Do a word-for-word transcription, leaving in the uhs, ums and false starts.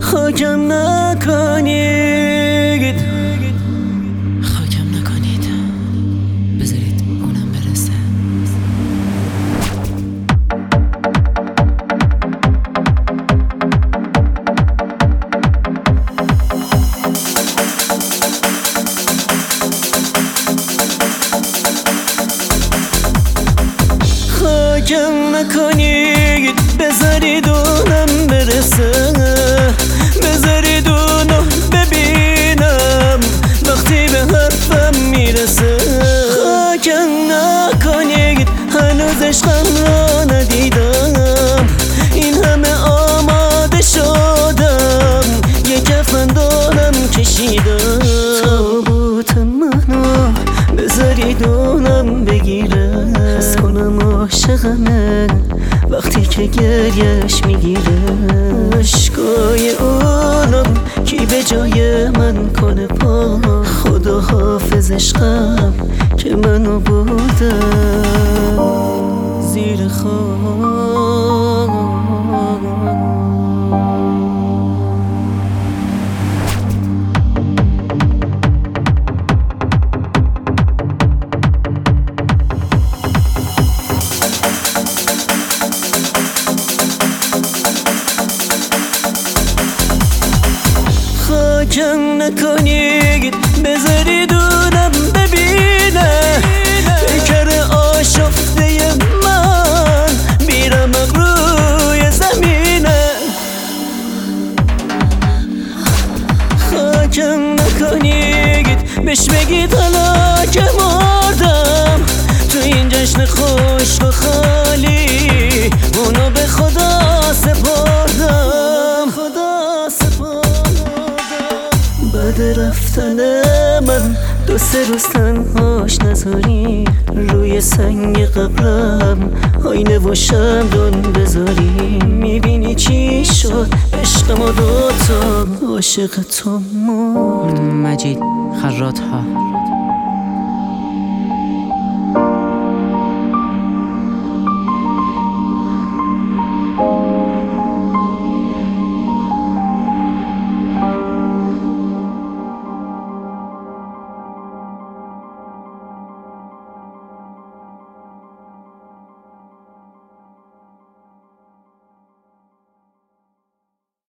خاکم نکنید، خاکم نکنید، بذارید اونم برسه. خاکم نکنید، بذارید اونم برسه، بذارید اونو ببینم وقتی به حرفم میرسه. خاکم نکنید، هنوز عشقم را ندیدم، این همه آماده شدم، یه کفن دارم کشیدم. تابوت منو بذارید اونم بگیره، حس کنم عاشقمه وقتی که گریش میگیره. عشقای اونم کی به جای من کنه پا، خدا حافظ عشقم که منو بردم زیر خاک. خاکم نکنید، بذارید اونم ببینه پیکر آشفته من میرم روی زمینه. خاکم نکنید، بهش بگید حالا که مردم تو این جشن خشک و خالی اونو به خدا سپردم، خدا سپردم. بعد رفتن من دو سه روز تنهاش نذاری، روی سنگ قبرم آینه و شمدون بذاری. میبینی چی شد عشق ما دوتا، عاشق تو مرد. مجید خراط ها.